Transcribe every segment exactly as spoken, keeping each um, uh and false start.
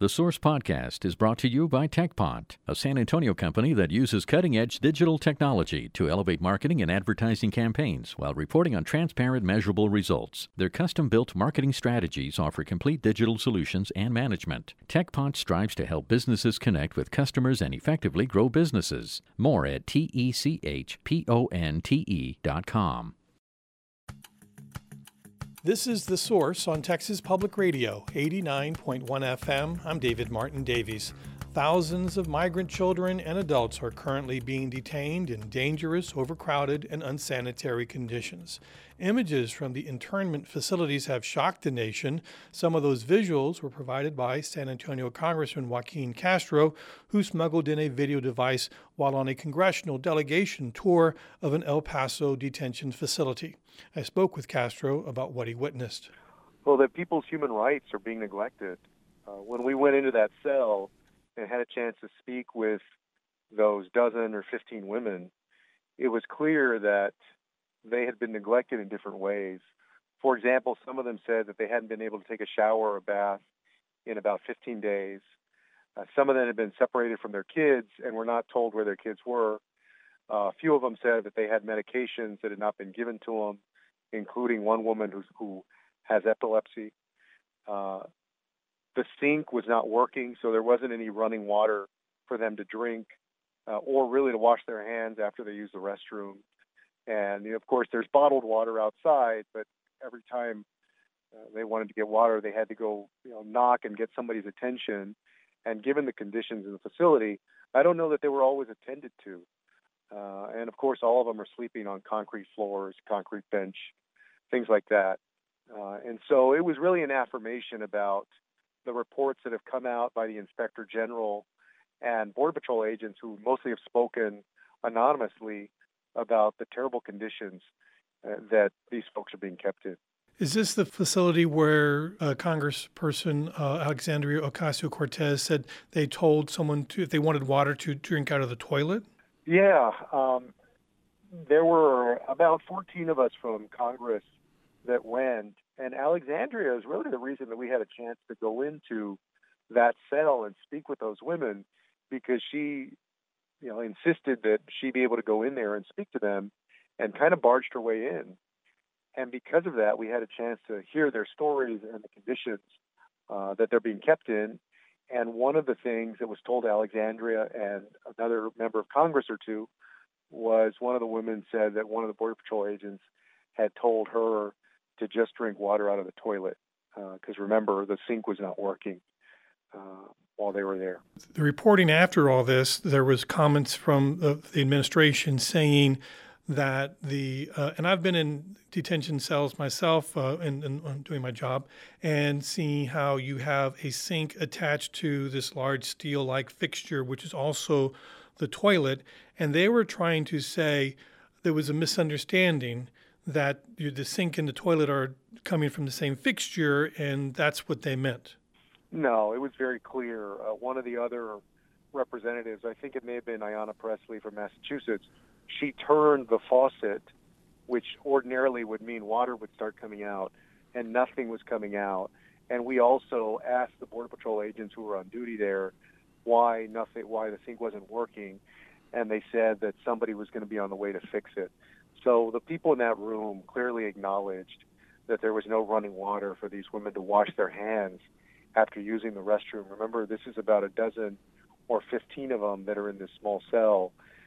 The Source Podcast is brought to you by TechPot, a San Antonio company that uses cutting-edge digital technology to elevate marketing and advertising campaigns while reporting on transparent, measurable results. Their custom-built marketing strategies offer complete digital solutions and management. TechPot strives to help businesses connect with customers and effectively grow businesses. More at T E C H P O N T E dot com. This is The Source on Texas Public Radio, eighty-nine point one F M. I'm David Martin Davies. Thousands of migrant children and adults are currently being detained in dangerous, overcrowded, and unsanitary conditions. Images from the internment facilities have shocked the nation. Some of those visuals were provided by San Antonio Congressman Joaquin Castro, who smuggled in a video device while on a congressional delegation tour of an El Paso detention facility. I spoke with Castro about what he witnessed. Well, that people's human rights are being neglected. Uh, when we went into that cell and had a chance to speak with those dozen or fifteen women, it was clear that they had been neglected in different ways. For example, some of them said that they hadn't been able to take a shower or a bath in about fifteen days. Uh, some of them had been separated from their kids and were not told where their kids were. Uh, a few of them said that they had medications that had not been given to them, including one woman who's, who has epilepsy. Uh, the sink was not working, so there wasn't any running water for them to drink uh, or really to wash their hands after they use the restroom. And, you know, of course, there's bottled water outside, but every time uh, they wanted to get water, they had to go, you know, knock and get somebody's attention. And given the conditions in the facility, I don't know that they were always attended to. Uh, and, of course, all of them are sleeping on concrete floors, concrete bench, things like that. Uh, and so it was really an affirmation about the reports that have come out by the Inspector General and Border Patrol agents who mostly have spoken anonymously about the terrible conditions uh, that these folks are being kept in. Is this the facility where uh, Congressperson uh, Alexandria Ocasio-Cortez said they told someone to, if they wanted water, to drink out of the toilet? Yeah. Um, there were about fourteen of us from Congress that went, and Alexandria is really the reason that we had a chance to go into that cell and speak with those women, because she, you know, insisted that she be able to go in there and speak to them and kind of barged her way in. And because of that, we had a chance to hear their stories and the conditions uh, that they're being kept in. And one of the things that was told to Alexandria and another member of Congress or two was one of the women said that one of the Border Patrol agents had told her to just drink water out of the toilet because, uh, remember, the sink was not working uh, while they were there. The reporting after all this, there was comments from the, the administration saying that the, uh, and I've been in detention cells myself uh, and, and doing my job, and seeing how you have a sink attached to this large steel-like fixture, which is also the toilet. And they were trying to say there was a misunderstanding that you, the sink and the toilet are coming from the same fixture, and that's what they meant. No, it was very clear. Uh, one of the other representatives, I think it may have been Ayanna Pressley from Massachusetts, she turned the faucet, which ordinarily would mean water would start coming out, and nothing was coming out. And we also asked the Border Patrol agents who were on duty there why nothing, why the sink wasn't working, and they said that somebody was going to be on the way to fix it. So the people in that room clearly acknowledged that there was no running water for these women to wash their hands after using the restroom. Remember, this is about a dozen or fifteen of them that are in this small cell.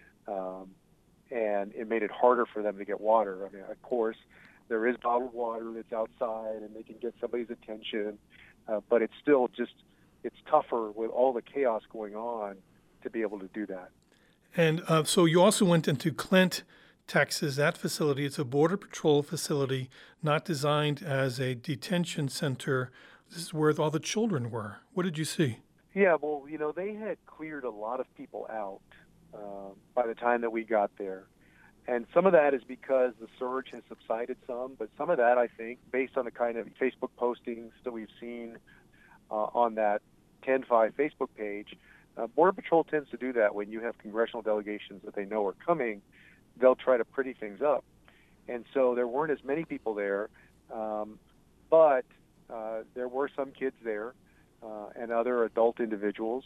Um, and it made it harder for them to get water. I mean, of course, there is bottled water that's outside, and they can get somebody's attention, uh, but it's still just, it's tougher with all the chaos going on to be able to do that. And uh, so you also went into Clint, Texas, that facility. It's a Border Patrol facility, not designed as a detention center. This is where all the children were. What did you see? Yeah, well, you know, they had cleared a lot of people out Uh, by the time that we got there. And some of that is because the surge has subsided some, but some of that, I think, based on the kind of Facebook postings that we've seen uh, on that ten five Facebook page, uh, Border Patrol tends to do that when you have congressional delegations that they know are coming. They'll try to pretty things up. And so there weren't as many people there, um, but uh, there were some kids there. uh, and other adult individuals.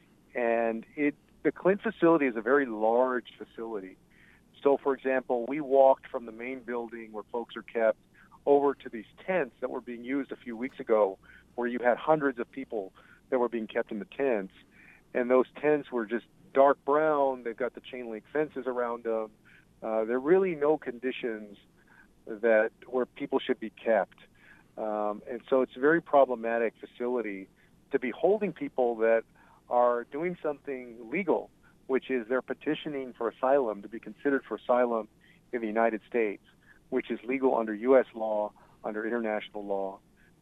And it the Clint facility is a very large facility. So, for example, we walked from the main building where folks are kept over to these tents that were being used a few weeks ago, where you had hundreds of people that were being kept in the tents. And those tents were just dark brown. They've got the chain link fences around them. Uh, there are really no conditions that where people should be kept. Um, and so it's a very problematic facility to be holding people that are doing something legal, which is they're petitioning for asylum, to be considered for asylum in the United States, which is legal under U S law, under international law.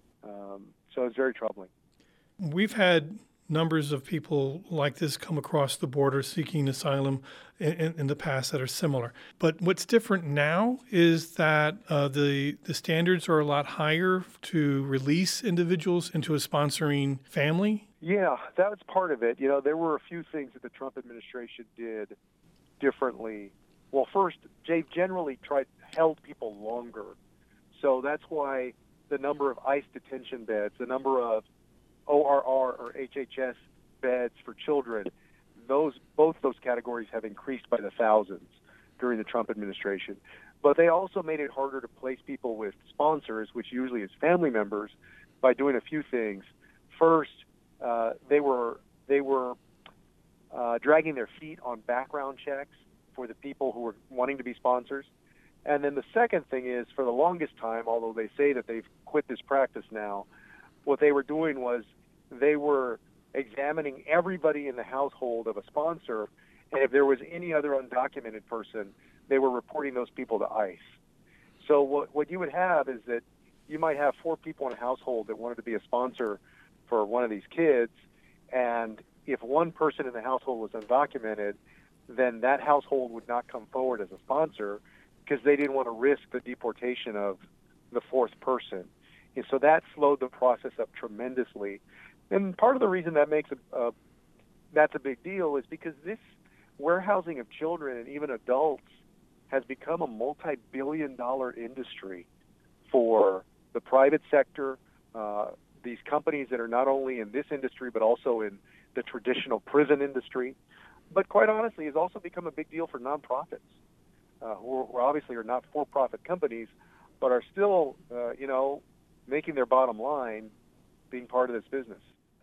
Um, so it's very troubling. We've had numbers of people like this come across the border seeking asylum in, in the past that are similar. But what's different now is that uh, the the standards are a lot higher to release individuals into a sponsoring family. Yeah, that was part of it. You know, there were a few things that the Trump administration did differently. Well, first, they generally tried held people longer. So that's why the number of ICE detention beds, the number of O R R or H H S beds for children, those both those categories have increased by the thousands during the Trump administration. But they also made it harder to place people with sponsors, which usually is family members, by doing a few things. First, uh, they were they were uh, dragging their feet on background checks for the people who were wanting to be sponsors. And then the second thing is, for the longest time, although they say that they've quit this practice now, what they were doing was they were examining everybody in the household of a sponsor, and if there was any other undocumented person, they were reporting those people to ICE. So what, what you would have is that you might have four people in a household that wanted to be a sponsor for one of these kids, and if one person in the household was undocumented, then that household would not come forward as a sponsor because they didn't want to risk the deportation of the fourth person. And so that slowed the process up tremendously. And part of the reason that makes a, uh, that's a big deal is because this warehousing of children and even adults has become a multi-billion dollar industry for the private sector, uh, these companies that are not only in this industry but also in the traditional prison industry. But quite honestly, it's also become a big deal for nonprofits, uh, who, who obviously are not for-profit companies, but are still, uh, you know, making their bottom line being part of this business.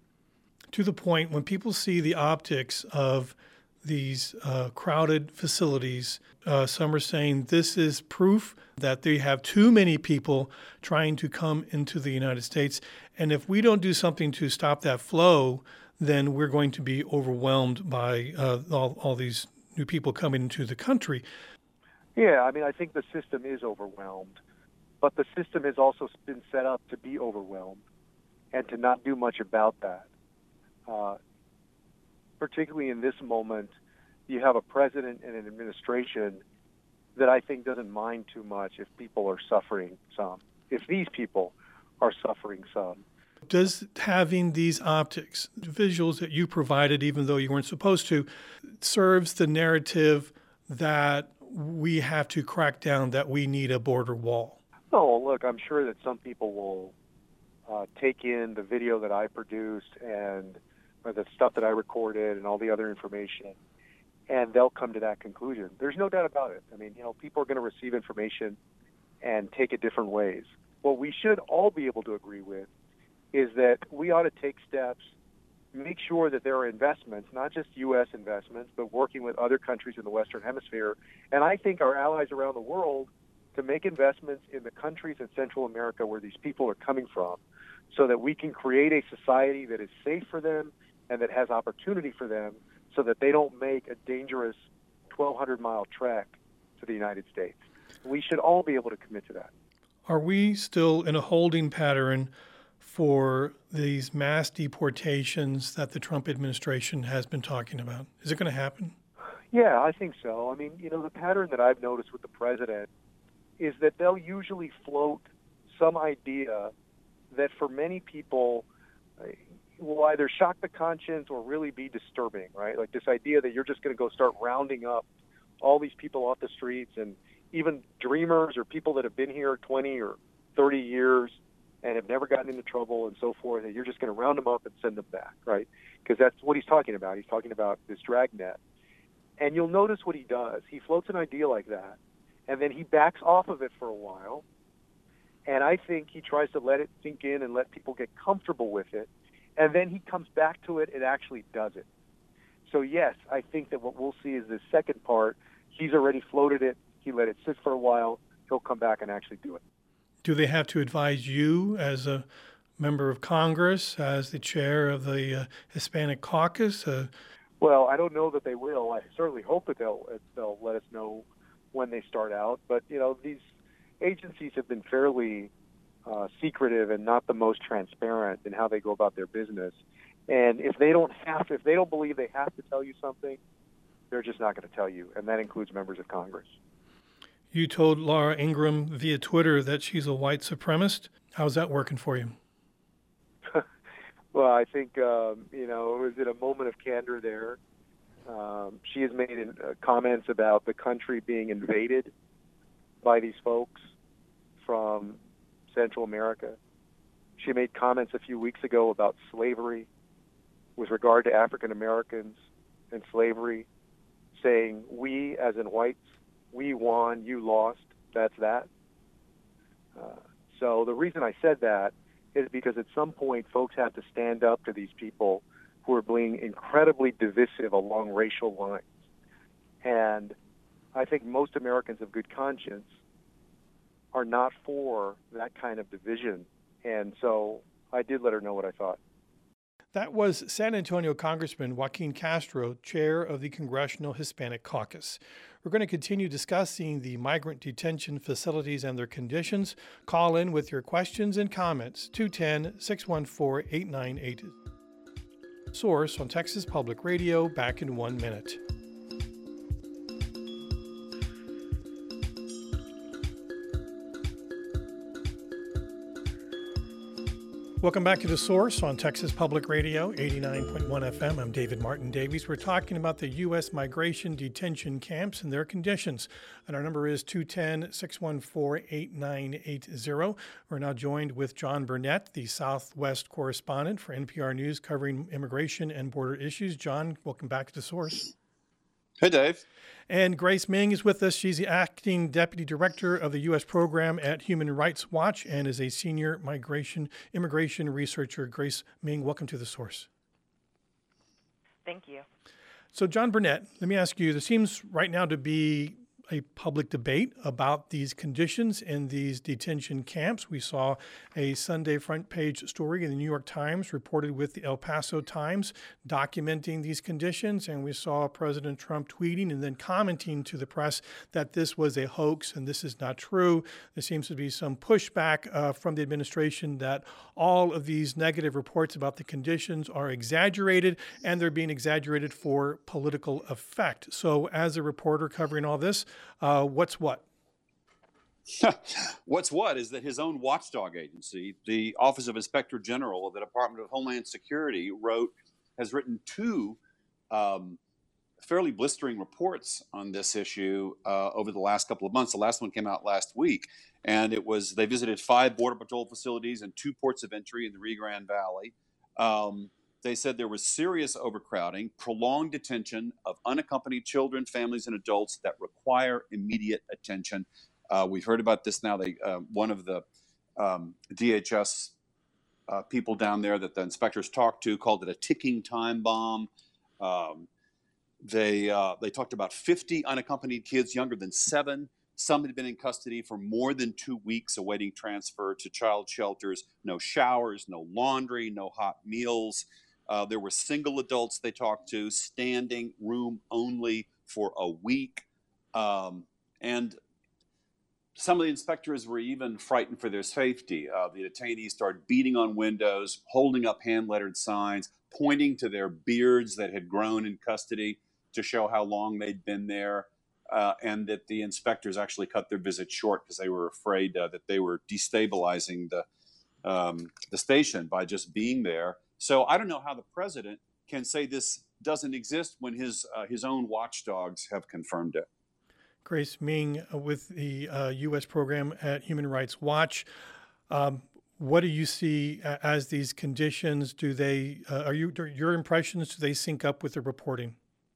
To the point, when people see the optics of these uh, crowded facilities, uh, some are saying this is proof that they have too many people trying to come into the United States. And if we don't do something to stop that flow, then we're going to be overwhelmed by uh, all, all these new people coming into the country. Yeah, I mean, I think the system is overwhelmed. But the system has also been set up to be overwhelmed and to not do much about that. Uh, particularly in this moment, you have a president and an administration that I think doesn't mind too much if people are suffering some, if these people are suffering some. Does having these optics, visuals that you provided, even though you weren't supposed to, serves the narrative that we have to crack down, that we need a border wall? Oh, look, I'm sure that some people will uh, take in the video that I produced and or the stuff that I recorded and all the other information, and they'll come to that conclusion. There's no doubt about it. I mean, you know, people are going to receive information and take it different ways. What we should all be able to agree with is that we ought to take steps, make sure that there are investments, not just U S investments, but working with other countries in the Western Hemisphere, and I think our allies around the world, to make investments in the countries in Central America where these people are coming from so that we can create a society that is safe for them and that has opportunity for them so that they don't make a dangerous twelve hundred mile trek to the United States. We should all be able to commit to that. Are we still in a holding pattern for these mass deportations that the Trump administration has been talking about? Is it going to happen? Yeah, I think so. I mean, you know, the pattern that I've noticed with the president is that they'll usually float some idea that for many people uh, will either shock the conscience or really be disturbing, right? Like this idea that you're just going to go start rounding up all these people off the streets, and even dreamers or people that have been here twenty or thirty years, and have never gotten into trouble and so forth, and you're just going to round them up and send them back, right? Because that's what he's talking about. He's talking about this dragnet. And you'll notice what he does. He floats an idea like that, and then he backs off of it for a while, and I think he tries to let it sink in and let people get comfortable with it, and then he comes back to it and actually does it. So, yes, I think that what we'll see is this second part. He's already floated it. He let it sit for a while. He'll come back and actually do it. Do they have to advise you as a member of Congress, as the chair of the uh, Hispanic Caucus? Uh, well, I don't know that they will. I certainly hope that they'll they'll let us know when they start out. But, you know, these agencies have been fairly uh, secretive and not the most transparent in how they go about their business. And if they don't have to, if they don't believe they have to tell you something, they're just not going to tell you. And that includes members of Congress. You told Laura Ingraham via Twitter that she's a white supremacist. How's that working for you? Well, I think, um, you know, it was in a moment of candor there. Um, she has made uh, comments about the country being invaded by these folks from Central America. She made comments a few weeks ago about slavery with regard to African Americans and slavery, saying, we, as in whites, we won, you lost, that's that. Uh, so the reason I said that is because at some point folks have to stand up to these people who are being incredibly divisive along racial lines. And I think most Americans of good conscience are not for that kind of division. And so I did let her know what I thought. That was San Antonio Congressman Joaquin Castro, chair of the Congressional Hispanic Caucus. We're going to continue discussing the migrant detention facilities and their conditions. Call in with your questions and comments, two one zero, six one four, eight nine eight zero. Source on Texas Public Radio, back in one minute. Welcome back to The Source on Texas Public Radio, eighty-nine point one F M. I'm David Martin Davies. We're talking about the U S migration detention camps and their conditions. And our number is two one zero, six one four, eight nine eight zero. We're now joined with John Burnett, the Southwest correspondent for N P R News covering immigration and border issues. John, welcome back to The Source. Hey, Dave. And Grace Ming is with us. She's the acting deputy director of the U S program at Human Rights Watch and is a senior migration immigration researcher. Grace Ming, welcome to The Source. Thank you. So, John Burnett, let me ask you, there seems right now to be a public debate about these conditions in these detention camps. We saw a Sunday front page story in the New York Times reported with the El Paso Times documenting these conditions, and we saw President Trump tweeting and then commenting to the press that this was a hoax and this is not true. There seems to be some pushback uh, from the administration that all of these negative reports about the conditions are exaggerated and they're being exaggerated for political effect. So as a reporter covering all this, Uh, what's what? What's what is that his own watchdog agency, the Office of Inspector General of the Department of Homeland Security, wrote has written two um, fairly blistering reports on this issue uh, over the last couple of months. The last one came out last week, and it was they visited five Border Patrol facilities and two ports of entry in the Rio Grande Valley. Um, They said there was serious overcrowding, prolonged detention of unaccompanied children, families, and adults that require immediate attention. Uh, we've heard about this now. They, uh, one of the um, D H S uh, people down there that the inspectors talked to called it a ticking time bomb. Um, they uh, they talked about fifty unaccompanied kids younger than seven. Some had been in custody for more than two weeks awaiting transfer to child shelters. No showers, no laundry, no hot meals. Uh, there were single adults they talked to, standing room only for a week. Um, and some of the inspectors were even frightened for their safety. Uh, the detainees started beating on windows, holding up hand-lettered signs, pointing to their beards that had grown in custody to show how long they'd been there, uh, and that the inspectors actually cut their visit short because they were afraid uh, that they were destabilizing the um, the station by just being there. So I don't know how the president can say this doesn't exist when his uh, his own watchdogs have confirmed it. Grace Ming uh, with the uh, U S program at Human Rights Watch. Um, what do you see a- as these conditions? Do they, uh, are you, do your impressions, do they sync up with the reporting?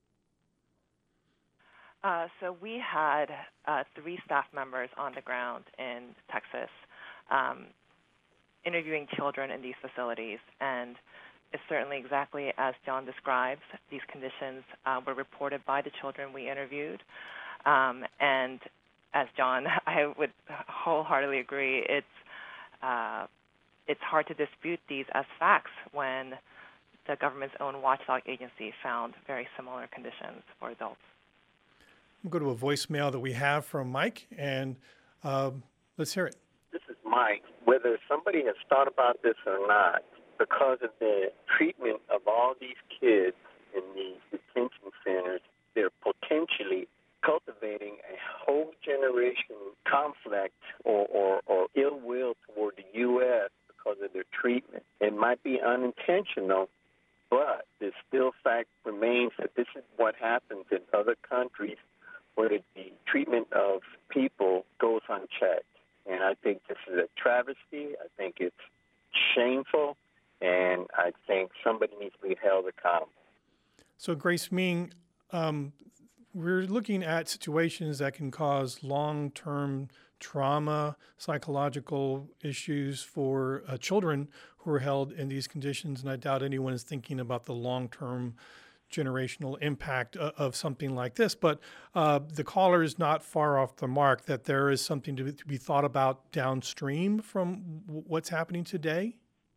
Uh, so we had uh, three staff members on the ground in Texas um, interviewing children in these facilities, and it's certainly exactly as John describes. These conditions uh, were reported by the children we interviewed, um, and as John, I would wholeheartedly agree. It's uh, it's hard to dispute these as facts when the government's own watchdog agency found very similar conditions for adults. We'll go to a voicemail that we have from Mike, and um, let's hear it. This is Mike. Whether somebody has thought about this or not, because of the treatment of all these kids in these detention centers, they're potentially cultivating a whole generation conflict or, or, or ill will toward the U S because of their treatment. It might be unintentional, but the still fact remains that this is what happens in other countries where the treatment of people goes unchecked. And I think this is a travesty. I think it's shameful. And I think somebody needs to be held accountable. So, Grace Ming, um, we're looking at situations that can cause long-term trauma, psychological issues for uh, children who are held in these conditions. And I doubt anyone is thinking about the long-term generational impact of, of something like this. But uh, the caller is not far off the mark that there is something to, to be thought about downstream from w- what's happening today.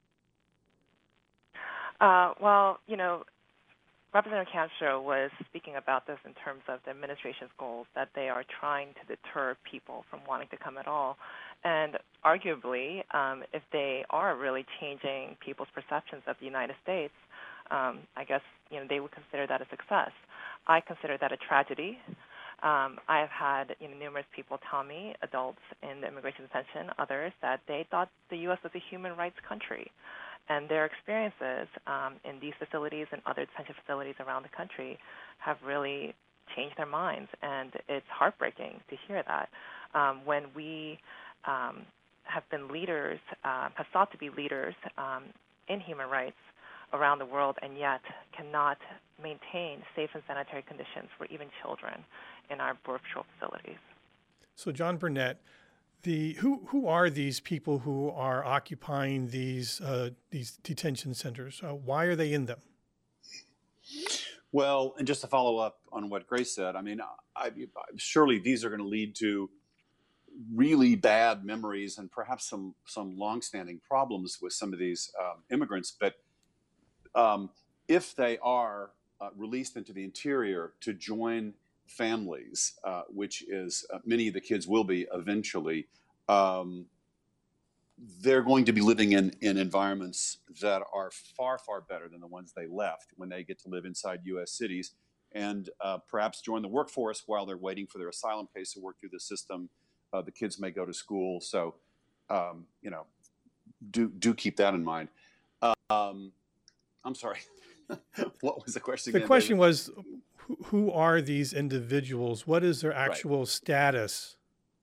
Uh, well, you know, Representative Castro was speaking about this in terms of the administration's goals, that they are trying to deter people from wanting to come at all. And arguably, um, if they are really changing people's perceptions of the United States, um, I guess you know they would consider that a success. I consider that a tragedy. Um, I have had you know, numerous people tell me, adults in the immigration detention, others, that they thought the U S was a human rights country. And their experiences um, in these facilities and other detention facilities around the country have really changed their minds. And it's heartbreaking to hear that. Um, when we um, have been leaders, uh, have sought to be leaders um, in human rights around the world, and yet cannot maintain safe and sanitary conditions for even children in our border patrol facilities. So, John Burnett, The, who who are these people who are occupying these uh, these detention centers? Uh, why are they in them? Well, and just to follow up on what Grace said, I mean, I, I, surely these are going to lead to really bad memories and perhaps some some longstanding problems with some of these um, immigrants. But um, if they are uh, released into the interior to join families, uh, which is uh, many of the kids will be eventually, um, they're going to be living in, in environments that are far, far better than the ones they left when they get to live inside U S cities and uh, perhaps join the workforce while they're waiting for their asylum case to work through the system. Uh, the kids may go to school. So, um, you know, do, do keep that in mind. Um, I'm sorry. What was the question The again, question David? was, who, who are these individuals? What is their actual right. status?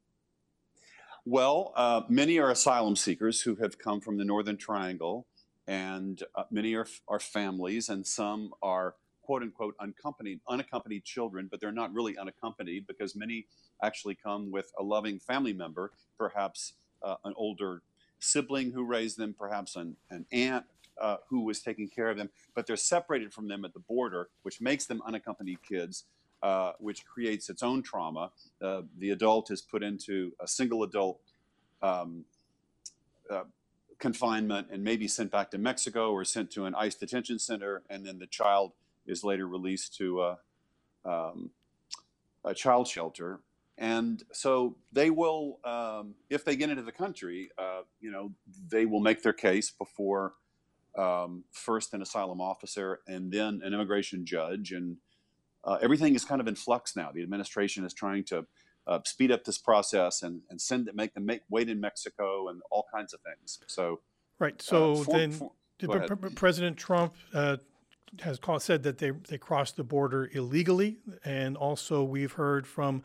Well, uh, many are asylum seekers who have come from the Northern Triangle, and uh, many are, are families, and some are quote unquote unaccompanied, unaccompanied children, but they're not really unaccompanied because many actually come with a loving family member, perhaps uh, an older sibling who raised them, perhaps an, an aunt uh, who was taking care of them, but they're separated from them at the border, which makes them unaccompanied kids. Uh, which creates its own trauma. Uh, the adult is put into a single adult um, uh, confinement and maybe sent back to Mexico or sent to an ICE detention center, and then the child is later released to a, um, a child shelter. And so they will, um, if they get into the country, uh, you know, they will make their case before um, first an asylum officer and then an immigration judge, and Uh, everything is kind of in flux now. The administration is trying to uh, speed up this process and, and send it, make them make, wait in Mexico and all kinds of things. So, right. So uh, for, then, for, P- P- President Trump uh, has called, said that they they crossed the border illegally, and also we've heard from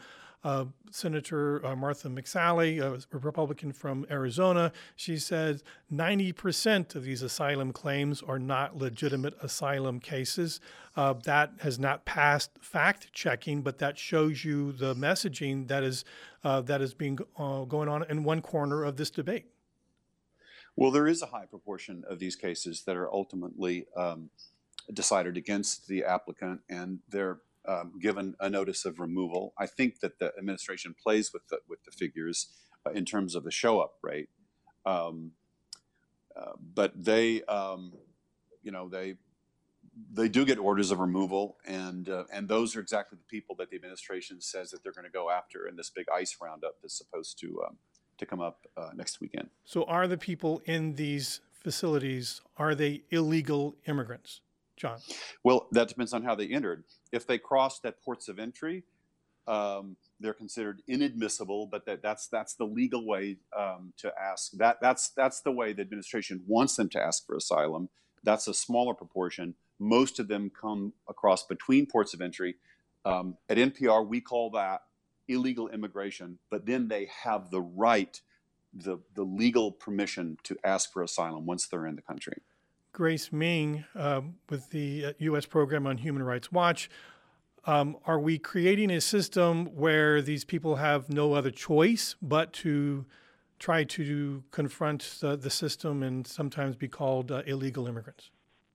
Uh, Senator uh, Martha McSally, a Republican from Arizona, she said ninety percent of these asylum claims are not legitimate asylum cases. Uh, that has not passed fact-checking, but that shows you the messaging that is uh, that is being uh, going on in one corner of this debate. Well, there is a high proportion of these cases that are ultimately um, decided against the applicant, and they're um, given a notice of removal. I think that the administration plays with the with the figures uh, in terms of the show-up rate, um, uh, but they, um, you know, they they do get orders of removal, and uh, and those are exactly the people that the administration says that they're going to go after in this big ICE roundup that's supposed to. Um, to come up uh, next weekend. So are the people in these facilities, are they illegal immigrants, John? Well, that depends on how they entered. If they crossed at ports of entry, um, they're considered inadmissible, but that, that's that's the legal way um, to ask. That That's that's the way the administration wants them to ask for asylum. That's a smaller proportion. Most of them come across between ports of entry. Um, at N P R, we call that illegal immigration, but then they have the right, the the legal permission to ask for asylum once they're in the country. Grace Ming, uh, with the U S Program on Human Rights Watch, um, are we creating a system where these people have no other choice but to try to confront the, the system and sometimes be called uh, illegal immigrants?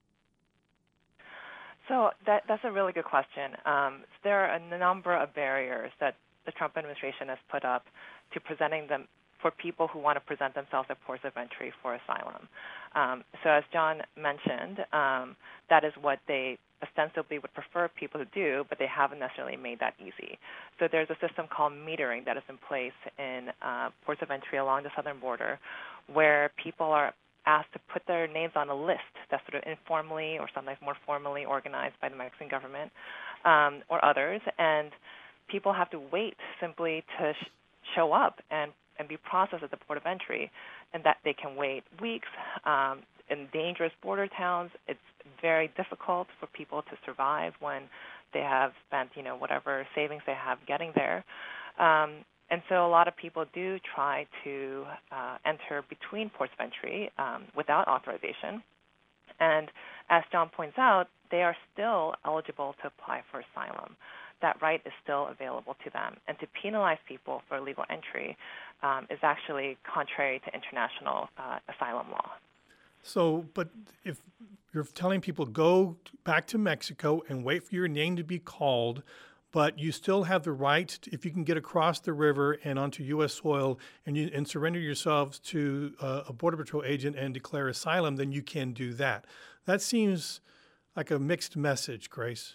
So that, that's a really good question. Um, there are a number of barriers that the Trump administration has put up to presenting them for people who want to present themselves at ports of entry for asylum. Um, so as John mentioned, um, that is what they ostensibly would prefer people to do, but they haven't necessarily made that easy. So there's a system called metering that is in place in uh, ports of entry along the southern border, where people are asked to put their names on a list that's sort of informally or sometimes more formally organized by the Mexican government um, or others, and people have to wait simply to sh- show up and, and be processed at the port of entry, and that they can wait weeks. Um, in dangerous border towns, it's very difficult for people to survive when they have spent, you know, whatever savings they have getting there. Um, and so a lot of people do try to uh, enter between ports of entry um, without authorization. And as John points out, they are still eligible to apply for asylum. That right is still available to them. And to penalize people for illegal entry um, is actually contrary to international uh, asylum law. So, but if you're telling people go back to Mexico and wait for your name to be called, but you still have the right, to, if you can get across the river and onto U S soil and you and surrender yourselves to uh, a Border Patrol agent and declare asylum, then you can do that. That seems like a mixed message, Grace.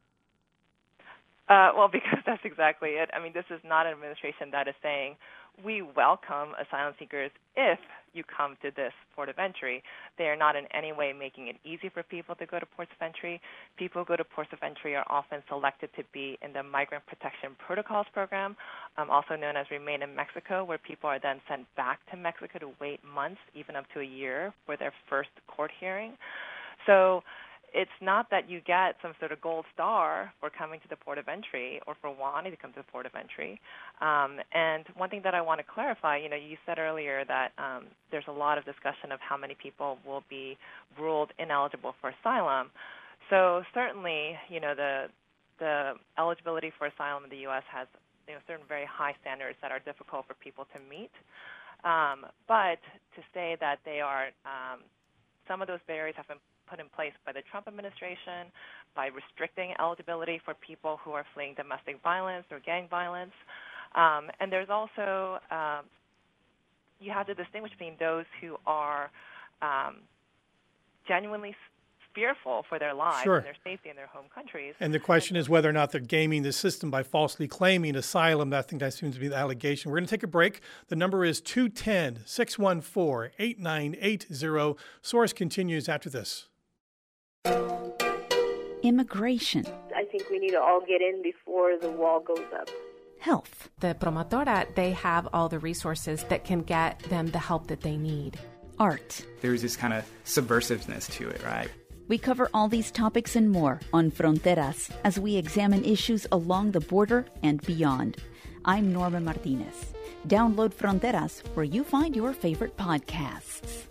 Uh, well, because that's exactly it. I mean, this is not an administration that is saying, we welcome asylum seekers if you come to this port of entry. They are not in any way making it easy for people to go to ports of entry. People who go to ports of entry are often selected to be in the Migrant Protection Protocols Program, um, also known as Remain in Mexico, where people are then sent back to Mexico to wait months, even up to a year, for their first court hearing. So it's not that you get some sort of gold star for coming to the port of entry or for wanting to come to the port of entry. Um, and one thing that I want to clarify, you know, you said earlier that um, there's a lot of discussion of how many people will be ruled ineligible for asylum. So certainly, you know, the the eligibility for asylum in the U S has, you know, certain very high standards that are difficult for people to meet. Um, but to say that they are, um, some of those barriers have been put in place by the Trump administration, by restricting eligibility for people who are fleeing domestic violence or gang violence. Um, and there's also, um, you have to distinguish between those who are um, genuinely fearful for their lives Sure. and their safety in their home countries. And the question is whether or not they're gaming the system by falsely claiming asylum. I think that seems to be the allegation. We're going to take a break. The number is two one zero, six one four, eight nine eight zero. Source continues after this. Immigration. I think we need to all get in before the wall goes up. Health. The promotora, they have all the resources that can get them the help that they need. Art. There's this kind of subversiveness to it, right? We cover all these topics and more on Fronteras as we examine issues along the border and beyond. I'm Norma Martinez. Download Fronteras where you find your favorite podcasts.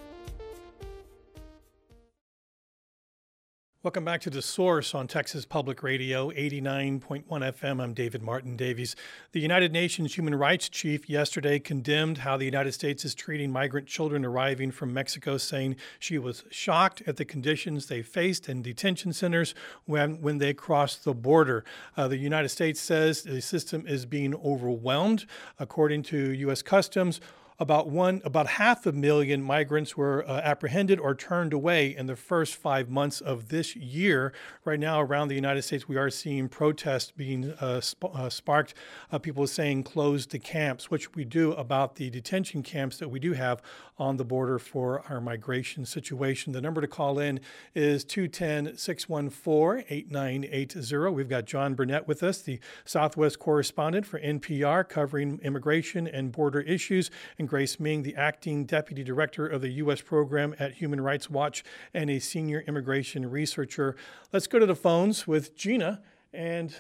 Welcome back to The Source on Texas Public Radio, eighty-nine point one F M. I'm David Martin Davies. The United Nations Human Rights Chief yesterday condemned how the United States is treating migrant children arriving from Mexico, saying she was shocked at the conditions they faced in detention centers when, when they crossed the border. Uh, the United States says the system is being overwhelmed. According to U S Customs, About one, about half a million migrants were uh, apprehended or turned away in the first five months of this year. Right now, around the United States, we are seeing protests being uh, sp- uh, sparked. Uh, people saying close the camps, which we do about the detention camps that we do have on the border for our migration situation. The number to call in is two one zero, six one four, eight nine eight zero. We've got John Burnett with us, the Southwest correspondent for N P R, covering immigration and border issues, and Grace Ming, the acting deputy director of the U S program at Human Rights Watch and a senior immigration researcher. Let's go to the phones with Gina. And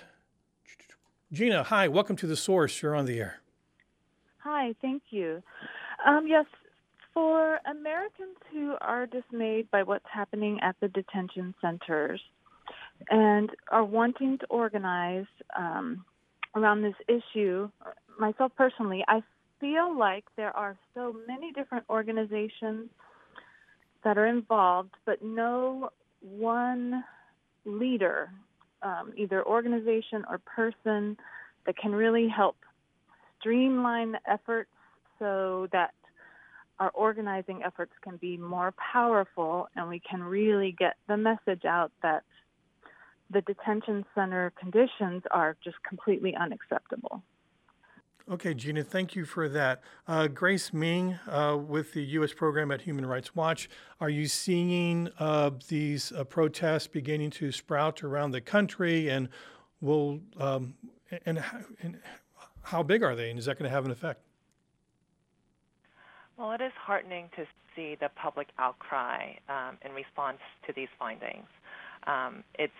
Gina, hi, welcome to The Source. You're on the air. Hi, thank you. Um, yes, for Americans who are dismayed by what's happening at the detention centers and are wanting to organize um, around this issue, myself personally, I feel like there are so many different organizations that are involved, but no one leader, um, either organization or person, that can really help streamline the efforts so that our organizing efforts can be more powerful and we can really get the message out that the detention center conditions are just completely unacceptable. Okay, Gina, thank you for that. Uh, Grace Ming, uh, with the U S program at Human Rights Watch, are you seeing uh, these uh, protests beginning to sprout around the country, and will um, and, and how big are they, and is that going to have an effect? Well, it is heartening to see the public outcry um, in response to these findings. Um, it's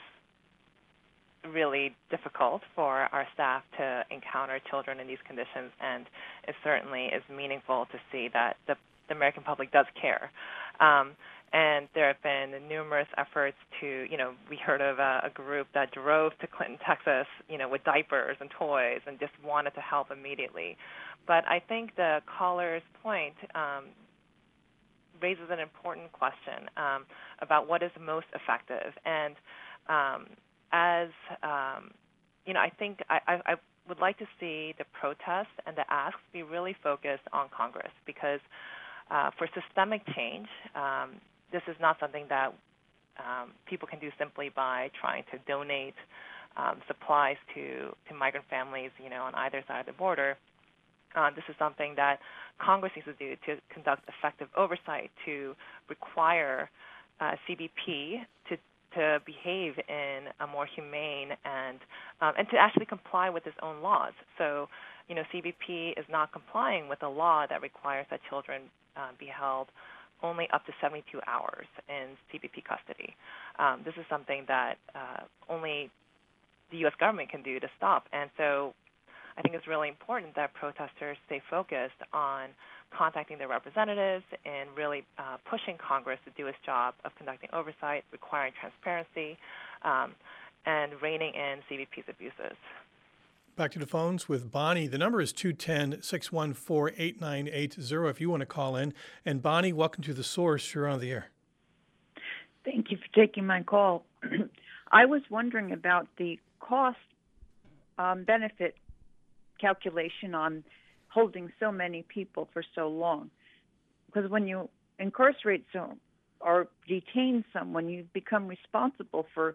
really difficult for our staff to encounter children in these conditions, and it certainly is meaningful to see that the, the American public does care. Um, and there have been numerous efforts to, you know, we heard of a, a group that drove to Clinton, Texas, you know, with diapers and toys and just wanted to help immediately. But I think the caller's point um, raises an important question um, about what is most effective. And um, As, um, you know, I think I, I, I would like to see the protests and the asks be really focused on Congress, because uh, for systemic change, um, this is not something that um, people can do simply by trying to donate um, supplies to, to migrant families, you know, on either side of the border. Uh, this is something that Congress needs to do to conduct effective oversight, to require uh, C B P to to behave in a more humane and um, and to actually comply with its own laws. So, you know, C B P is not complying with a law that requires that children uh, be held only up to seventy-two hours in C B P custody. Um, this is something that uh, only the U S government can do to stop. And so I think it's really important that protesters stay focused on contacting their representatives and really uh, pushing Congress to do its job of conducting oversight, requiring transparency, um, and reining in C B P's abuses. Back to the phones with Bonnie. The number is two one zero, six one four, eight nine eight zero if you want to call in. And Bonnie, welcome to The Source. You're on the air. Thank you for taking my call. I was wondering about the cost um, benefit calculation on holding so many people for so long. Because when you incarcerate someone or detain someone, you become responsible for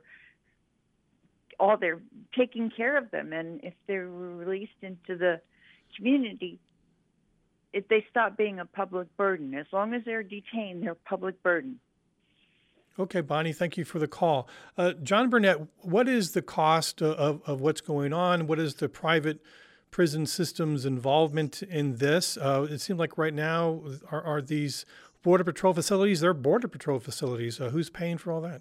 all their taking care of them. And if they're released into the community, if they stop being a public burden. As long as they're detained, they're a public burden. Okay, Bonnie, thank you for the call. Uh, John Burnett, what is the cost of, of what's going on? What is the private prison system's involvement in this? Uh, it seems like right now are, are these Border Patrol facilities, they're Border Patrol facilities. Uh, who's paying for all that?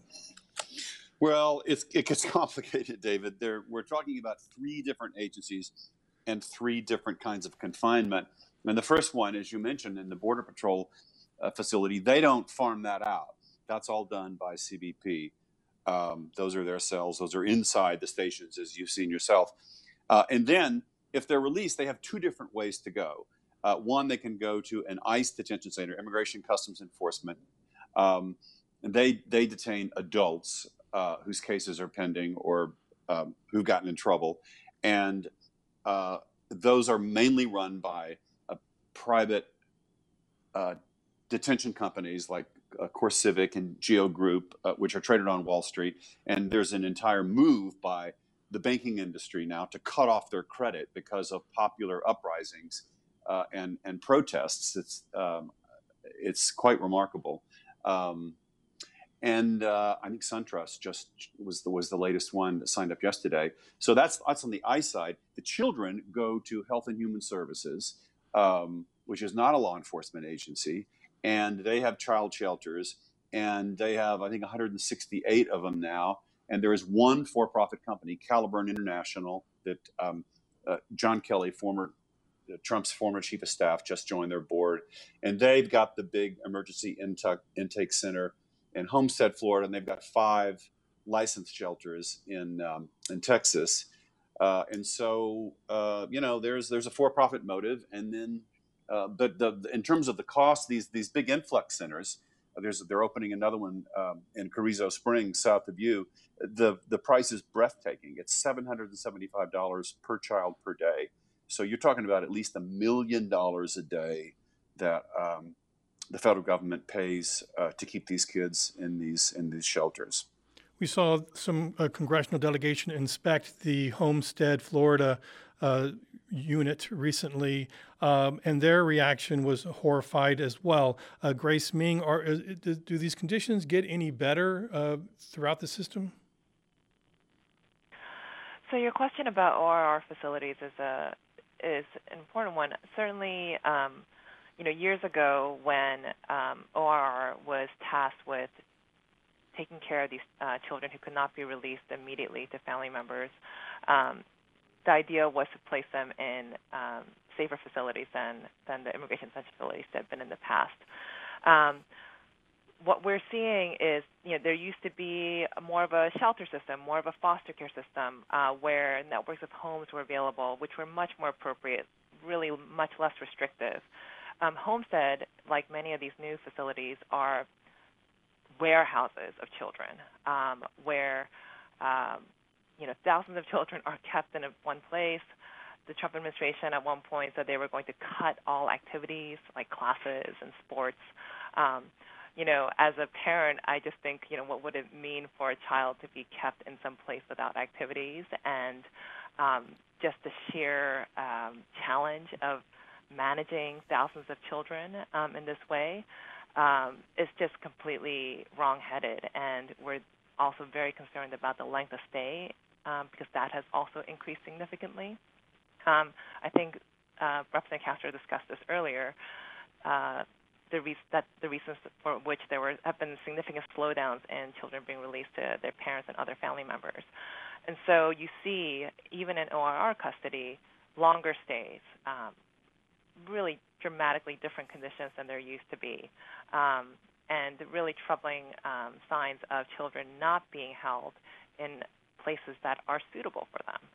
Well, it's, it gets complicated, David. There, we're talking about three different agencies and three different kinds of confinement. And the first one, as you mentioned, in the Border Patrol uh, facility, they don't farm that out. That's all done by C B P. Um, those are their cells. Those are inside the stations, as you've seen yourself. Uh, and then, if they're released, they have two different ways to go. Uh, one, they can go to an ICE detention center, Immigration Customs Enforcement. Um, and they they detain adults uh, whose cases are pending or um, who've gotten in trouble. And uh, those are mainly run by uh, private uh, detention companies like uh, CoreCivic and Geo Group, uh, which are traded on Wall Street. And there's an entire move by the banking industry now to cut off their credit because of popular uprisings uh, and and protests. It's um, it's quite remarkable. Um, and uh, I think SunTrust just was the was the latest one that signed up yesterday. So that's that's on the ICE side. The children go to Health and Human Services, um, which is not a law enforcement agency, and they have child shelters, and they have I think one hundred sixty-eight of them now. And there is one for-profit company, Caliburn International, that um, uh, John Kelly, former uh, Trump's former chief of staff, just joined their board. And they've got the big emergency intake, intake center in Homestead, Florida, and they've got five licensed shelters in um, in Texas. Uh, and so, uh, you know, there's there's a for-profit motive. And then, uh, but the, the, in terms of the cost, these these big influx centers, There's, they're opening another one um, in Carrizo Springs, south of you. The the price is breathtaking. It's seven hundred seventy-five dollars per child per day. So you're talking about at least a million dollars a day that um, the federal government pays uh, to keep these kids in these in these shelters. We saw some uh, congressional delegation inspect the Homestead, Florida uh, unit recently, um, and their reaction was horrified as well. Uh, Grace Ming, are, is, do these conditions get any better uh, throughout the system? So your question about O R R facilities is a is an important one. Certainly, um, you know, years ago when um, O R R was tasked with taking care of these uh, children who could not be released immediately to family members, um, the idea was to place them in um, safer facilities than, than the immigration detention facilities that have been in the past. Um, what we're seeing is, you know, there used to be more of a shelter system, more of a foster care system, uh, where networks of homes were available, which were much more appropriate, really much less restrictive. Um, Homestead, like many of these new facilities, are warehouses of children, um, where um, you know thousands of children are kept in a, one place. The Trump administration at one point said they were going to cut all activities like classes and sports. Um, you know, as a parent, I just think, you know, what would it mean for a child to be kept in some place without activities, and um, just the sheer um, challenge of managing thousands of children um, in this way. Um, is just completely wrong-headed, and we're also very concerned about the length of stay um, because that has also increased significantly. Um, I think uh, Representative Castro discussed this earlier, uh, the re- that the reasons for which there were have been significant slowdowns in children being released to their parents and other family members. And so you see, even in O R R custody, longer stays, um, really dramatically different conditions than there used to be, um, and really troubling um, signs of children not being held in places that are suitable for them.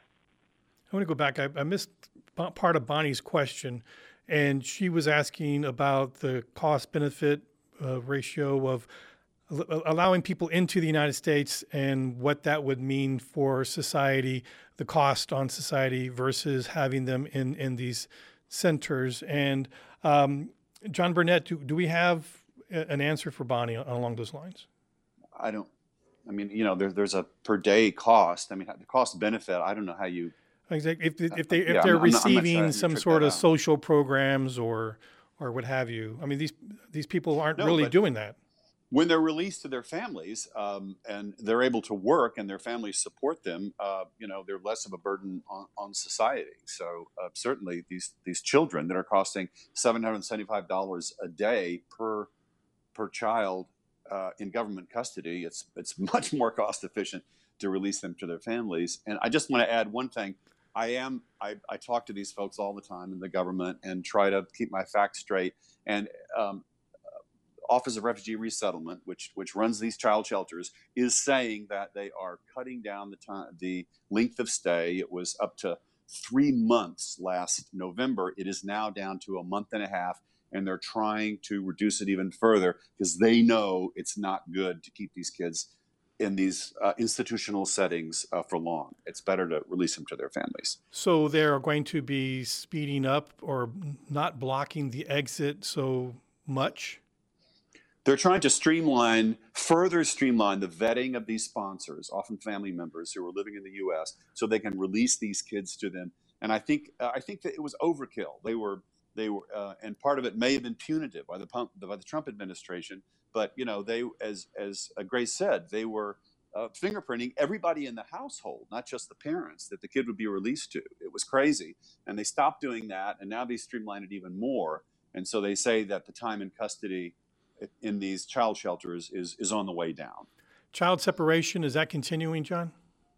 I want to go back. I, I missed part of Bonnie's question, and she was asking about the cost-benefit uh, ratio of allowing people into the United States and what that would mean for society, the cost on society versus having them in, in these centers. And um, John Burnett, do, do we have an answer for Bonnie along those lines? I don't, I mean, you know, there, there's a per day cost. I mean, the cost benefit, I don't know how you. Exactly. If, if, they, if yeah, they're I'm, I'm not, receiving I'm not some sort of social programs or or what have you. I mean, these these people aren't no, really but doing that. When they're released to their families um, and they're able to work and their families support them, uh, you know, they're less of a burden on, on society. So uh, certainly these these children that are costing seven hundred seventy-five dollars a day per per child uh, in government custody, it's it's much more cost efficient to release them to their families. And I just want to add one thing. I am. I, I talk to these folks all the time in the government and try to keep my facts straight. And um, Office of Refugee Resettlement, which which runs these child shelters, is saying that they are cutting down the time, the length of stay. It was up to three months last November. It is now down to a month and a half, and they're trying to reduce it even further because they know it's not good to keep these kids in these uh, institutional settings uh, for long. It's better to release them to their families. So they're going to be speeding up or not blocking the exit so much? They're trying to streamline, further streamline the vetting of these sponsors, often family members who are living in the U S, so they can release these kids to them. And I think uh, I think that it was overkill. They were they were, uh, and part of it may have been punitive by the pump, by the Trump administration. But you know, they, as as Grace said, they were uh, fingerprinting everybody in the household, not just the parents that the kid would be released to. It was crazy, and they stopped doing that, and now they streamline it even more. And so they say that the time in custody in these child shelters is is on the way down. Child separation, is that continuing, John?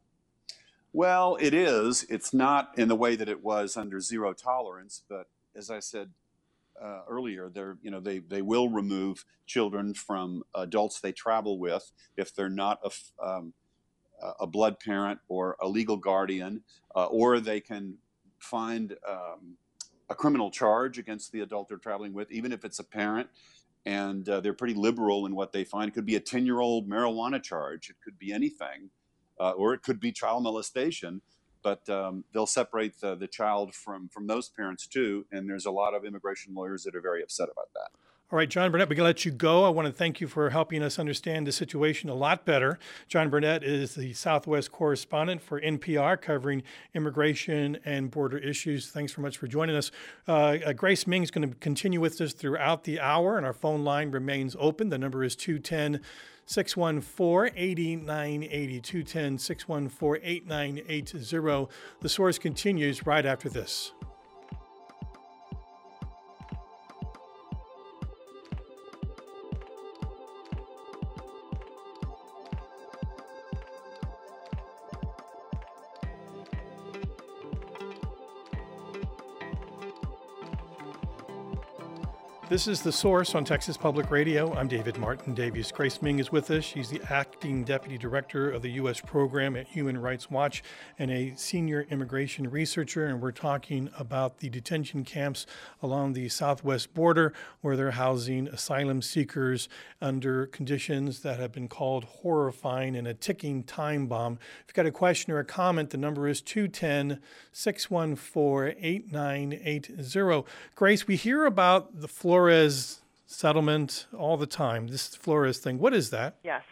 Well, it is. It's not in the way that it was under zero tolerance, but as I said uh, earlier, they're you know they they will remove children from adults they travel with if they're not a um, a blood parent or a legal guardian, uh, or they can find um, a criminal charge against the adult they're traveling with, even if it's a parent. And uh, they're pretty liberal in what they find. It could be a ten-year-old marijuana charge. It could be anything, uh, or it could be child molestation. But um, they'll separate the, the child from, from those parents too. And there's a lot of immigration lawyers that are very upset about that. All right, John Burnett, we're going to let you go. I want to thank you for helping us understand the situation a lot better. John Burnett is the Southwest correspondent for N P R, covering immigration and border issues. Thanks very much for joining us. Uh, Grace Ming is going to continue with us throughout the hour, and our phone line remains open. The number is two one zero, six one four, eight nine eight zero, two one zero, six one four, eight nine eight zero. The Source continues right after this. This is The Source on Texas Public Radio. I'm David Martin Davies. Grace Ming is with us. She's the acting deputy director of the U S program at Human Rights Watch and a senior immigration researcher. And we're talking about the detention camps along the southwest border where they're housing asylum seekers under conditions that have been called horrifying and a ticking time bomb. If you've got a question or a comment, the number is two one zero, six one four, eight nine eight zero. Grace, we hear about the Florida Flores settlement all the time, this Flores thing. What is that? Yes.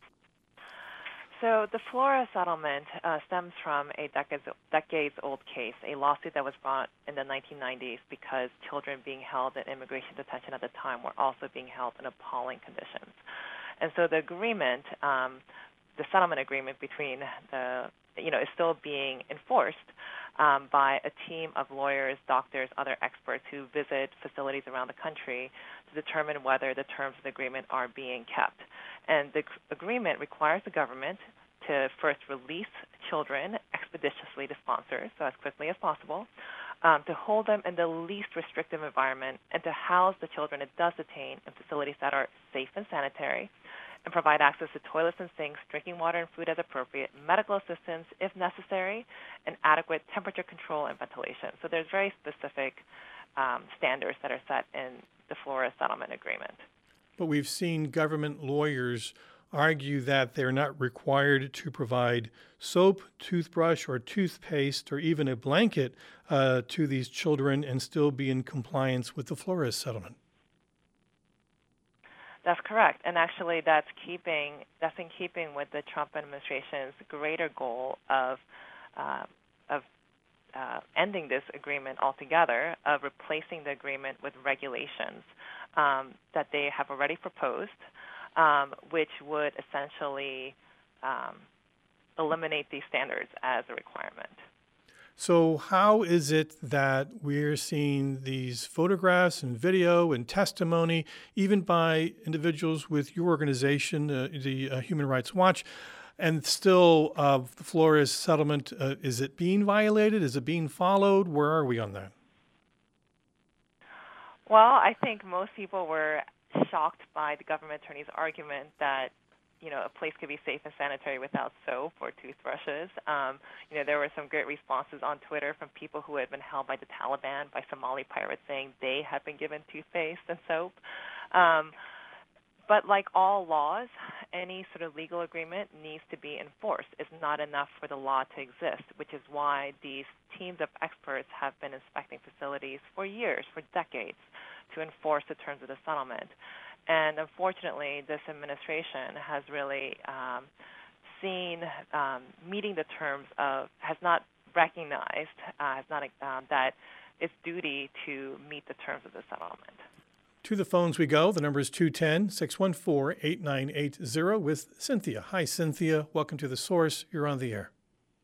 So the Flores settlement uh, stems from a decades, decades-old case, a lawsuit that was brought in the nineteen nineties because children being held in immigration detention at the time were also being held in appalling conditions. And so the agreement, um, the settlement agreement between the, you know, is still being enforced Um, by a team of lawyers, doctors, other experts who visit facilities around the country to determine whether the terms of the agreement are being kept. And the c- agreement requires the government to first release children expeditiously to sponsors, so as quickly as possible, um, to hold them in the least restrictive environment, and to house the children it does detain in facilities that are safe and sanitary, and provide access to toilets and sinks, drinking water and food as appropriate, medical assistance if necessary, and adequate temperature control and ventilation. So there's very specific um, standards that are set in the Flores settlement agreement. But we've seen government lawyers argue that they're not required to provide soap, toothbrush, or toothpaste, or even a blanket uh, to these children and still be in compliance with the Flores settlement. That's correct, and actually, that's keeping that's in keeping with the Trump administration's greater goal of uh, of uh, ending this agreement altogether, of replacing the agreement with regulations um, that they have already proposed, um, which would essentially um, eliminate these standards as a requirement. So how is it that we're seeing these photographs and video and testimony, even by individuals with your organization, uh, the uh, Human Rights Watch, And still, uh, the Flores settlement, uh, is it being violated? Is it being followed? Where are we on that? Well, I think most people were shocked by the government attorney's argument that, you know, a place could be safe and sanitary without soap or toothbrushes. Um, you know, there were some great responses on Twitter from people who had been held by the Taliban, by Somali pirates, saying they had been given toothpaste and soap. Um, but like all laws, any sort of legal agreement needs to be enforced. It's not enough for the law to exist, which is why these teams of experts have been inspecting facilities for years, for decades, to enforce the terms of the settlement. And unfortunately, this administration has really um, seen um, meeting the terms of, has not recognized, uh, has not um, that its duty to meet the terms of the settlement. To the phones we go. The number is two one zero, six one four, eight nine eight zero with Cynthia. Hi, Cynthia. Welcome to The Source. You're on the air.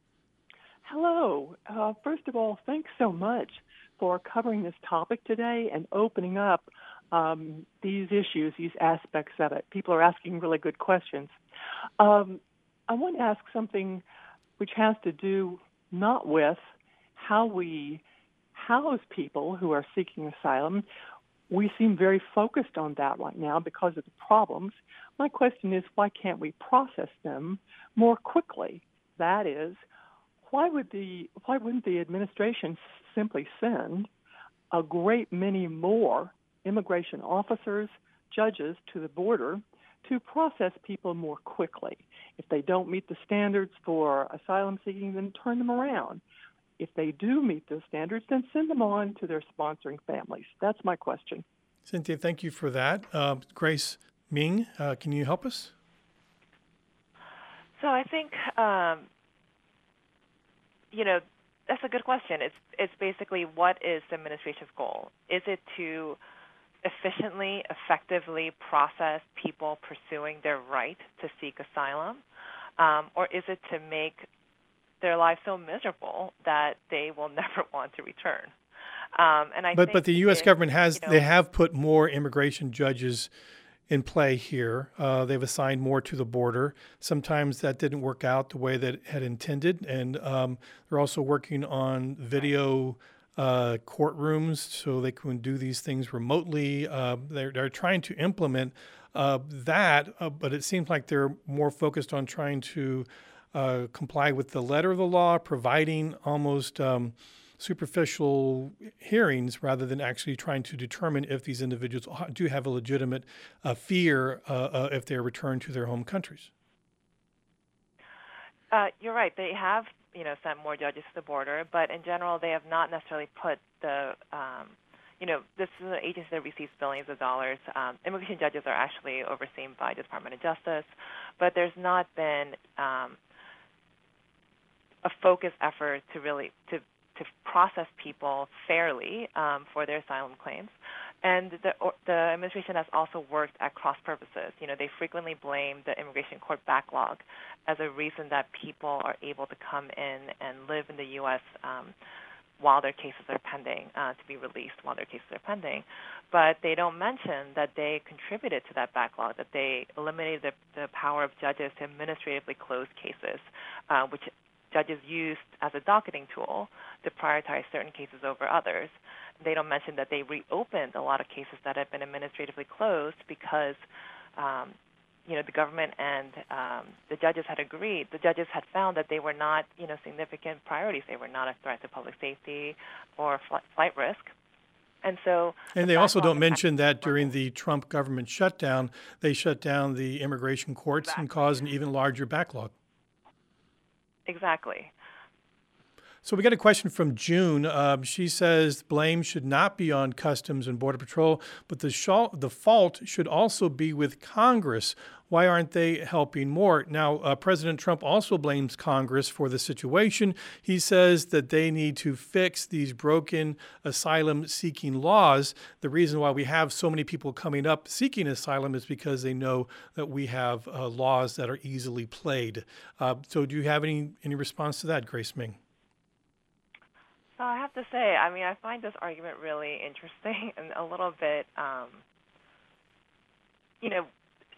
Hello. Uh, first of all, thanks so much for covering this topic today and opening up um, these issues, these aspects of it. People are asking really good questions. Um, I want to ask something which has to do not with how we house people who are seeking asylum. We seem very focused on that right now because of the problems. My question is, why can't we process them more quickly? That is, why would the why wouldn't the administration simply send a great many more immigration officers, judges to the border to process people more quickly? If they don't meet the standards for asylum seeking, then turn them around. If they do meet those standards, then send them on to their sponsoring families. That's my question. Cynthia, thank you for that. Uh, Grace Ming, uh, can you help us? So I think, um, you know, that's a good question. It's it's basically, what is the administration's goal? Is it to efficiently, effectively process people pursuing their right to seek asylum? Um, or is it to make their lives so miserable that they will never want to return? Um, and I but think but the U S if, government has, you know, they have put more immigration judges in play here. Uh, they've assigned more to the border. Sometimes that didn't work out the way that it had intended. And um, they're also working on video uh, courtrooms so they can do these things remotely. Uh, they're, they're trying to implement uh, that, uh, but it seems like they're more focused on trying to uh, comply with the letter of the law, providing almost um, superficial hearings rather than actually trying to determine if these individuals do have a legitimate uh, fear uh, uh, if they're returned to their home countries. Uh, you're right. They have, you know, sent more judges to the border, but in general, they have not necessarily put the, um, you know, this is an agency that receives billions of dollars. Um, immigration judges are actually overseen by the Department of Justice, but there's not been um, a focused effort to really to to process people fairly um, for their asylum claims. And the, the administration has also worked at cross purposes. You know, they frequently blame the immigration court backlog as a reason that people are able to come in and live in the U S um, while their cases are pending, uh, to be released while their cases are pending. But they don't mention that they contributed to that backlog, that they eliminated the, the power of judges to administratively close cases, uh, which judges used as a docketing tool to prioritize certain cases over others. They don't mention that they reopened a lot of cases that had been administratively closed because, um, you know, the government and um, the judges had agreed. The judges had found that they were not, you know, significant priorities. They were not a threat to public safety or fl- flight risk. And so, and they also don't mention that during the Trump government shutdown, they shut down the immigration courts exactly. and caused an even larger backlog. Exactly. So we got a question from June. Um, she says blame should not be on Customs and Border Patrol, but the, sh- the fault should also be with Congress. Why aren't they helping more? Now, uh, President Trump also blames Congress for the situation. He says that they need to fix these broken asylum-seeking laws. The reason why we have so many people coming up seeking asylum is because they know that we have uh, laws that are easily played. Uh, so do you have any, any response to that, Grace Ming? So I have to say, I mean, I find this argument really interesting and a little bit, um, you know,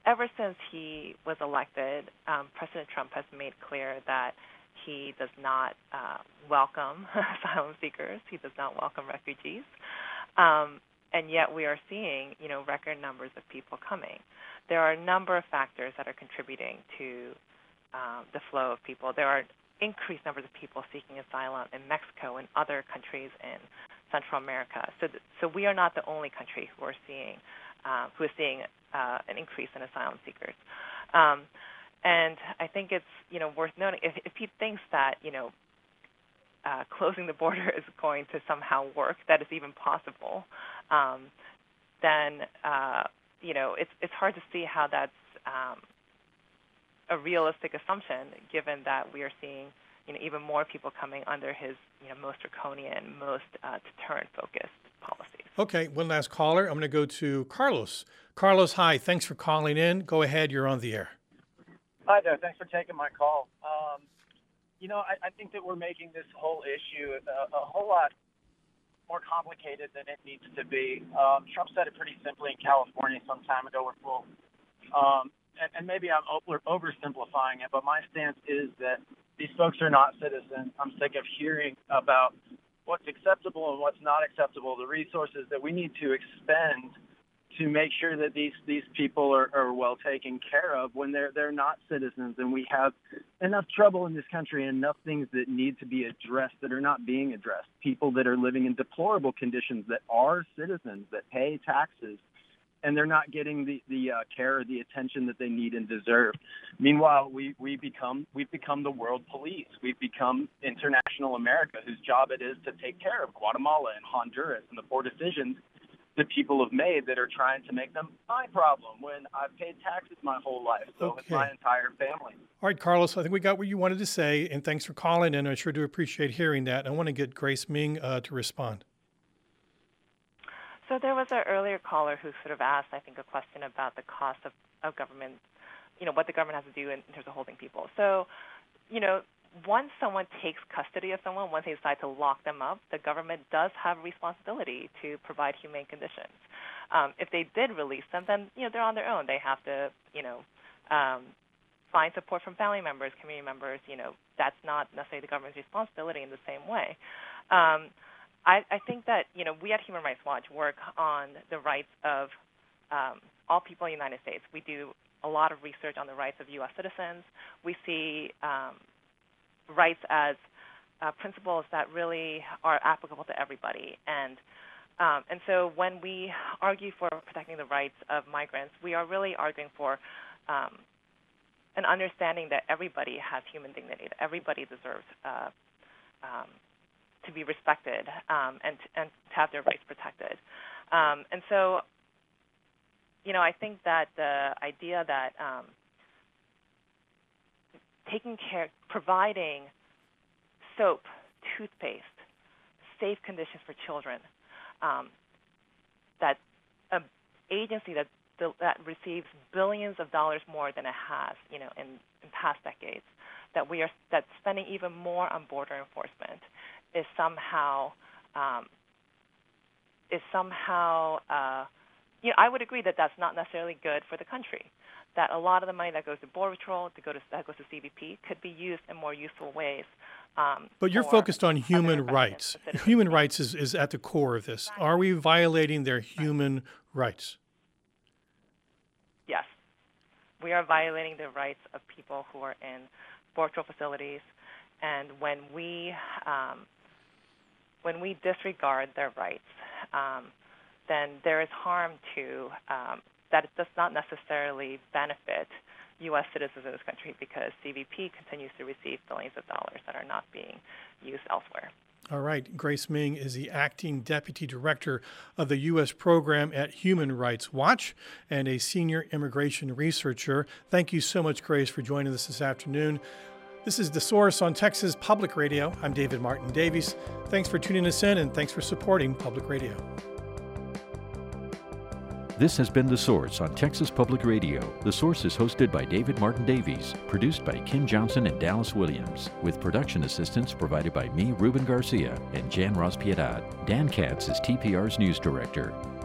ever since he was elected, um, President Trump has made clear that he does not uh, welcome asylum seekers. He does not welcome refugees. Um, and yet we are seeing, you know, record numbers of people coming. There are a number of factors that are contributing to um, the flow of people. There are increased numbers of people seeking asylum in Mexico and other countries in Central America. So, th- so we are not the only country who are seeing, uh, who is seeing uh, an increase in asylum seekers. Um, and I think it's, you know, worth noting, if, if he thinks that, you know, uh, closing the border is going to somehow work, that is even possible, um, then, uh, you know, it's it's hard to see how that's um, a realistic assumption, given that we are seeing, you know, even more people coming under his, you know, most draconian, most uh, deterrent-focused policies. Okay, one last caller. I'm going to go to Carlos. Carlos, hi. Thanks for calling in. Go ahead. You're on the air. Hi there. Thanks for taking my call. Um, you know, I, I think that we're making this whole issue a, a whole lot more complicated than it needs to be. Um, Trump said it pretty simply in California some time ago. We're full. Um, and, and maybe I'm over, oversimplifying it, but my stance is that these folks are not citizens. I'm sick of hearing about what's acceptable and what's not acceptable, the resources that we need to expend to make sure that these these people are, are well taken care of when they're they're not citizens. And we have enough trouble in this country and enough things that need to be addressed that are not being addressed. People that are living in deplorable conditions that are citizens, that pay taxes, and they're not getting the, the uh, care or the attention that they need and deserve. Meanwhile, we, we become, we've become the world police. We've become international America, whose job it is to take care of Guatemala and Honduras and the poor decisions that people have made that are trying to make them my problem when I've paid taxes my whole life. So Okay. it's my entire family. All right, Carlos, I think we got what you wanted to say, and thanks for calling in. I sure do appreciate hearing that. I want to get Grace Ming uh, to respond. So there was an earlier caller who sort of asked, I think, a question about the cost of, of government, you know, what the government has to do in terms of holding people. So, you know, once someone takes custody of someone, once they decide to lock them up, the government does have a responsibility to provide humane conditions. Um, if they did release them, then, you know, they're on their own. They have to, you know, um, find support from family members, community members. You know, that's not necessarily the government's responsibility in the same way. Um, I, I think that, you know, we at Human Rights Watch work on the rights of um, all people in the United States. We do a lot of research on the rights of U S citizens. We see um, rights as uh, principles that really are applicable to everybody. And um, and so when we argue for protecting the rights of migrants, we are really arguing for um, an understanding that everybody has human dignity, that everybody deserves uh, um, to be respected um, and, and to have their rights protected. Um, and so, you know, I think that the idea that um, taking care, providing soap, toothpaste, safe conditions for children, um, that an agency that that receives billions of dollars more than it has, you know, in, in past decades, that we are that's spending even more on border enforcement, is somehow um, is somehow uh, you know, I would agree that that's not necessarily good for the country. That a lot of the money that goes to Border Patrol, to go to, that goes to C B P, could be used in more useful ways. Um, But you're focused on human rights. Human rights is, is at the core of this. Are we violating their human rights? Yes. We are violating the rights of people who are in Border Patrol facilities. And when we, um, when we disregard their rights, um, then there is harm to um, that it does not necessarily benefit U S citizens in this country, because C B P continues to receive billions of dollars that are not being used elsewhere. All right. Grace Ming is the acting deputy director of the U S program at Human Rights Watch and a senior immigration researcher. Thank you so much, Grace, for joining us this afternoon. This is The Source on Texas Public Radio. I'm David Martin Davies. Thanks for tuning us in, and thanks for supporting public radio. This has been The Source on Texas Public Radio. The Source is hosted by David Martin Davies, produced by Kim Johnson and Dallas Williams, with production assistance provided by me, Ruben Garcia, and Jan Ross Piedad. Dan Katz is T P R's news director.